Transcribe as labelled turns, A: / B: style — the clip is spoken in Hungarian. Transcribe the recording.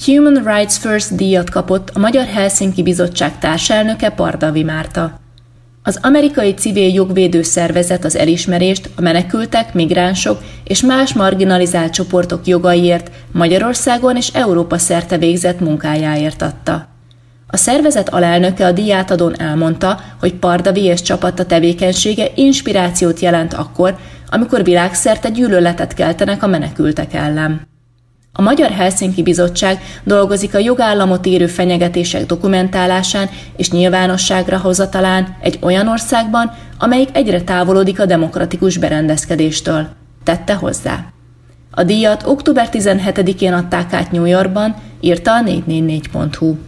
A: Human Rights First díjat kapott a Magyar Helsinki Bizottság társelnöke Pardavi Márta. Az amerikai civil jogvédő szervezet az elismerést a menekültek, migránsok és más marginalizált csoportok jogaiért Magyarországon és Európa szerte végzett munkájáért adta. A szervezet alelnöke a díjátadón elmondta, hogy Pardavi és csapata tevékenysége inspirációt jelent akkor, amikor világszerte gyűlöletet keltenek a menekültek ellen. A Magyar Helsinki Bizottság dolgozik a jogállamot érő fenyegetések dokumentálásán és nyilvánosságra hozatalán egy olyan országban, amelyik egyre távolodik a demokratikus berendezkedéstől, tette hozzá. A díjat október 17-én adták át New Yorkban, írta a 444.hu.